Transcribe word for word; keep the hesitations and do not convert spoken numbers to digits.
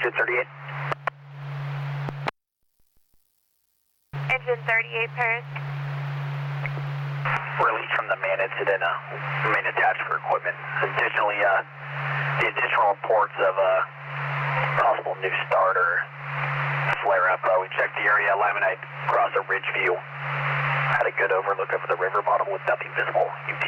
Engine thirty-eight. Engine thirty-eight, Paris. Release from the main incident, uh, main attached for equipment. Additionally, uh, the additional reports of a uh, possible new starter flare up. Uh, we checked the area, Lamonite across a ridge view. Had a good overlook over the river bottom with nothing visible. You